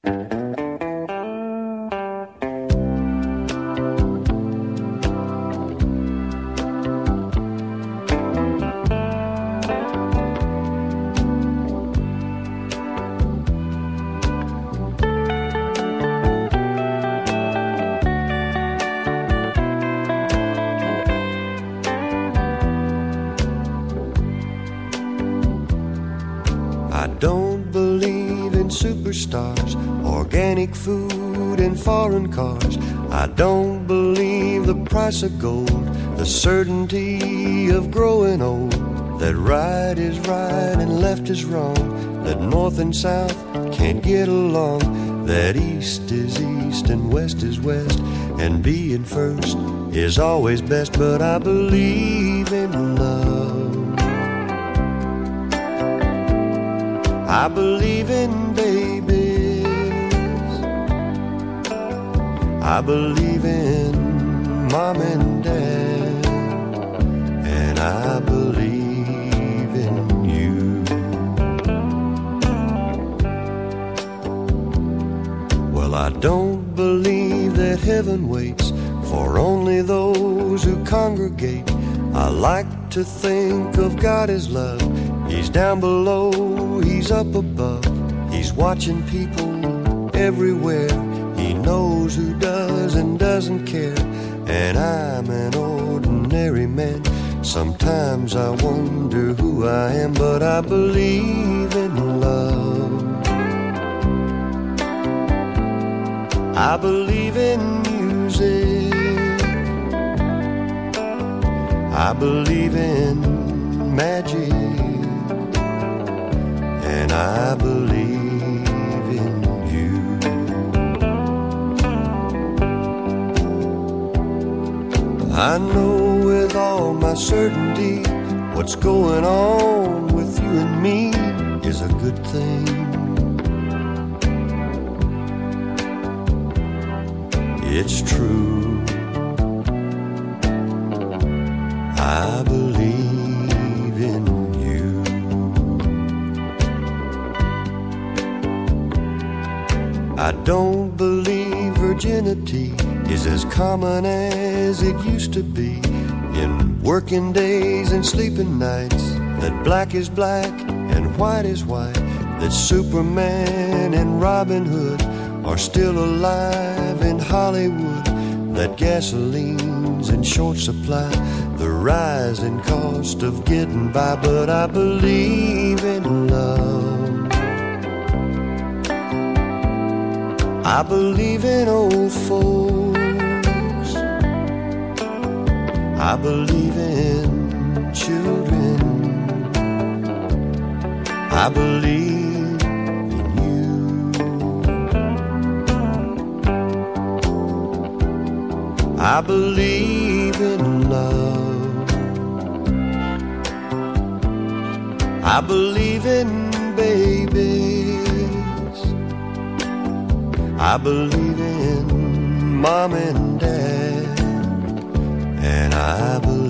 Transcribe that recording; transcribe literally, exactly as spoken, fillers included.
I don't believe in superstars, organic food and foreign cars. I don't believe the price of gold, the certainty of growing old, that right is right and left is wrong, that north and south can't get along, that east is east and west is west, and being first is always best. But I believe in love. I believe in babies. I believe in mom and dad. And I believe in you. Well, I don't believe that heaven waits for only those who congregate. I like to think of God as love. He's down below, he's up above. He's watching people everywhere. He knows who does and doesn't care. And I'm an ordinary man. Sometimes I wonder who I am, but I believe in love. I believe in music. I believe in magic. And I believe in you. I know with all my certainty what's going on with you and me is a good thing. It's true. I believe in you. I don't believe virginity is as common as it used to be. In working days and sleeping nights, that black is black and white is white, that Superman and Robin Hood are still alive in Hollywood, that gasoline's in short supply, the rising cost of getting by. But I believe in love. I believe in old folks. I believe in children. I believe in you. I believe in love. I believe in babies. I believe in mom and dad. And I believe